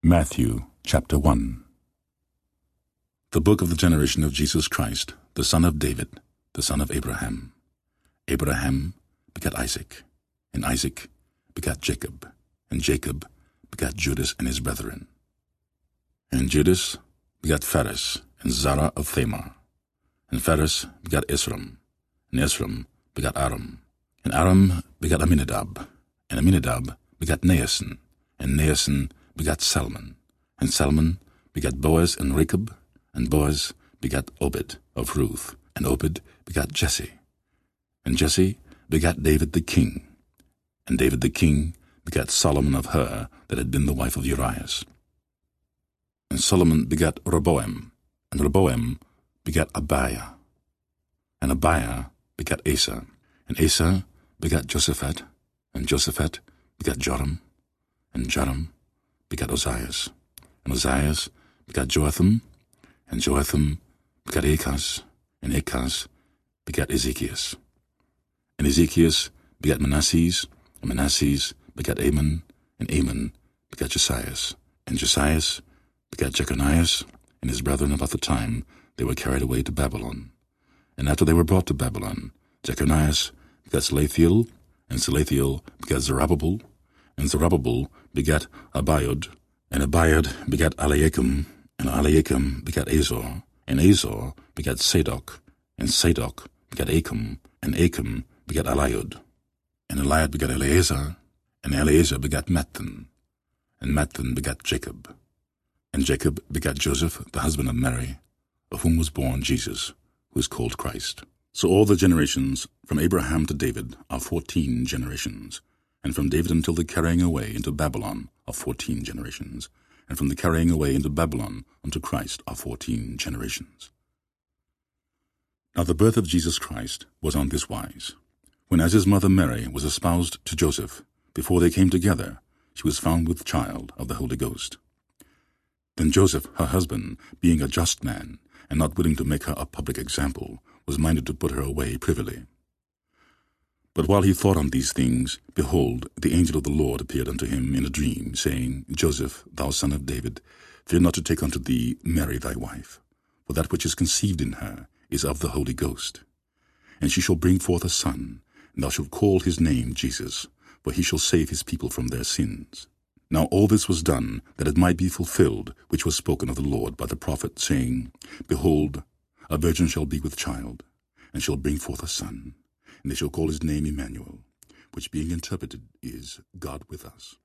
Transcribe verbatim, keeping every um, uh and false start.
Matthew chapter one. The book of the generation of Jesus Christ, the son of David, the son of Abraham. Abraham begat Isaac, and Isaac begat Jacob, and Jacob begat Judas and his brethren. And Judas begat Phares, and Zara of Thamar. And Phares begat Esrom, and Esrom begat Aram. And Aram begat Aminadab, and Aminadab begat Naasson, and Naasson begat Salmon, and Salmon begat Boaz and Rechab, and Boaz begat Obed of Ruth, and Obed begat Jesse. And Jesse begat David the king, and David the king begat Solomon of her that had been the wife of Urias. And Solomon begat Rehoboam, and Rehoboam begat Abiah, and Abiah begat Asa, and Asa begat Josaphat, and Josaphat begat Joram, and Joram begat Ozias, and Ozias begat Joatham, and Joatham begat Achaz, and Achaz begat Ezekias. And Ezekias begat Manasses, and Manasses begat Amon, and Amon begat Josias, and Josias begat Jeconias, and his brethren about the time they were carried away to Babylon. And after they were brought to Babylon, Jeconias begat Salathiel, and Salathiel begat Zerubbabel, and Zerubbabel begat Abiud, and Abiud begat Eliakim, and Eliakim begat Azor, and Azor begat Sadok, and Sadok begat Achim, and Achim begat Eliud, and Eliud begat Eleazar, and Eleazar begat Matthan, and Matthan begat Jacob, and Jacob begat Joseph, the husband of Mary, of whom was born Jesus, who is called Christ. So all the generations from Abraham to David are fourteen generations, and from David until the carrying away into Babylon are fourteen generations, and from the carrying away into Babylon unto Christ are fourteen generations. Now the birth of Jesus Christ was on this wise. When as his mother Mary was espoused to Joseph, before they came together, she was found with child of the Holy Ghost. Then Joseph, her husband, being a just man, and not willing to make her a public example, was minded to put her away privily. But while he thought on these things, behold, the angel of the Lord appeared unto him in a dream, saying, Joseph, thou son of David, fear not to take unto thee Mary thy wife, for that which is conceived in her is of the Holy Ghost. And she shall bring forth a son, and thou shalt call his name Jesus, for he shall save his people from their sins. Now all this was done, that it might be fulfilled, which was spoken of the Lord by the prophet, saying, Behold, a virgin shall be with child, and shall bring forth a son, and they shall call his name Emmanuel, which being interpreted is, God with us.